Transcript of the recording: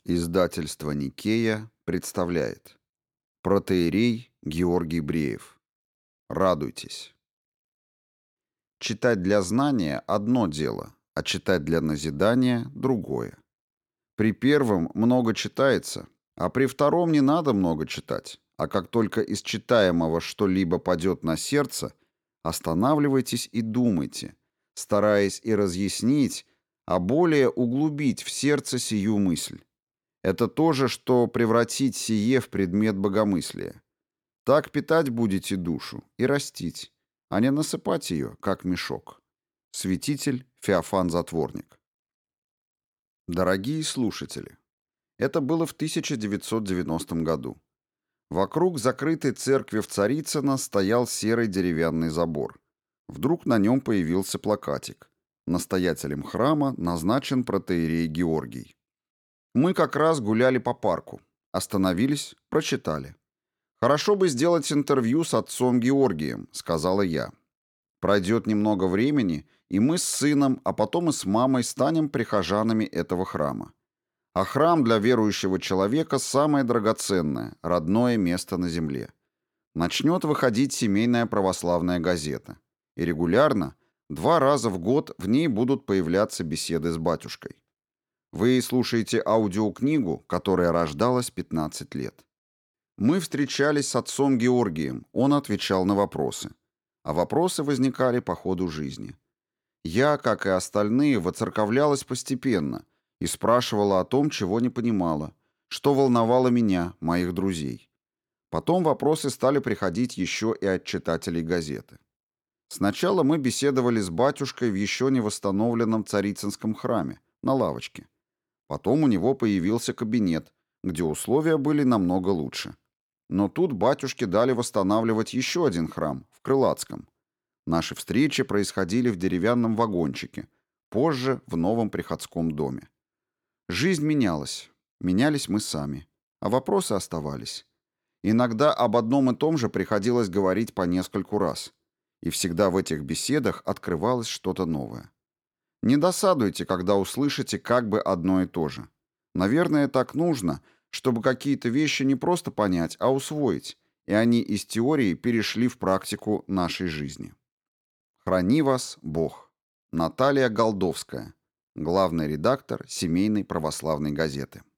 Издательство «Никея» представляет протоиерей Георгий Бреев. Радуйтесь. Читать для знания – одно дело, а читать для назидания – другое. При первом много читается, а при втором не надо много читать, а как только из читаемого что-либо падет на сердце, останавливайтесь и думайте, стараясь и разъяснить, а более углубить в сердце сию мысль. Это то же, что превратить сие в предмет богомыслия. Так питать будете душу и растить, а не насыпать ее, как мешок. Святитель Феофан Затворник. Дорогие слушатели, это было в 1990 году. Вокруг закрытой церкви в Царицыно стоял серый деревянный забор. Вдруг на нем появился плакатик. Настоятелем храма назначен протоиерей Георгий. Мы как раз гуляли по парку. Остановились, прочитали. «Хорошо бы сделать интервью с отцом Георгием», — сказала я. «Пройдет немного времени, и мы с сыном, а потом и с мамой станем прихожанами этого храма. А храм для верующего человека самое драгоценное, родное место на земле. Начнет выходить семейная православная газета. И регулярно, 2 раза в год в ней будут появляться беседы с батюшкой. Вы слушаете аудиокнигу, которая рождалась 15 лет. Мы встречались с отцом Георгием, он отвечал на вопросы. А вопросы возникали по ходу жизни. Я, как и остальные, воцерковлялась постепенно и спрашивала о том, чего не понимала, что волновало меня, моих друзей. Потом вопросы стали приходить еще и от читателей газеты. Сначала мы беседовали с батюшкой в еще не восстановленном Царицынском храме, на лавочке. Потом у него появился кабинет, где условия были намного лучше. Но тут батюшке дали восстанавливать еще один храм, в Крылатском. Наши встречи происходили в деревянном вагончике, позже в новом приходском доме. Жизнь менялась, менялись мы сами, а вопросы оставались. Иногда об одном и том же приходилось говорить по нескольку раз, и всегда в этих беседах открывалось что-то новое. Не досадуйте, когда услышите как бы одно и то же. Наверное, так нужно, чтобы какие-то вещи не просто понять, а усвоить, и они из теории перешли в практику нашей жизни. Храни вас Бог. Наталья Голдовская, главный редактор Семейной православной газеты.